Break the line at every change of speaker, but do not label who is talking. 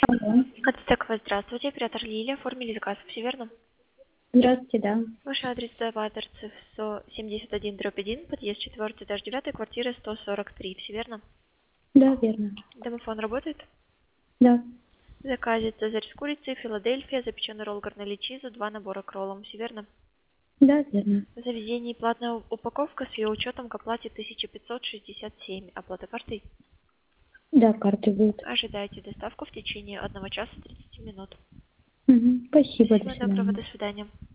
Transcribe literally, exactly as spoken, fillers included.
Алло.
Ацтекова, здравствуйте. Оператор Лилия. Оформили заказ, все верно?
Здравствуйте, да.
Ваш адрес Завадерцев, сто семьдесят один дробь один, подъезд четвертый, этаж девятый, квартира сто сорок три, все верно?
Да, верно.
Домофон работает?
Да.
В заказе цезарь с курицей, Филадельфия, запеченный ролл гарнели чизу, два набора к роллам, все верно?
Да, верно.
В заведении платная упаковка с ее учетом к оплате тысяча пятьсот шестьдесят семь. Оплата картой.
Да, карты будут.
Ожидайте доставку в течение одного часа тридцати минут.
Угу. Спасибо, до
Всего доброго,
свидания.
до свидания.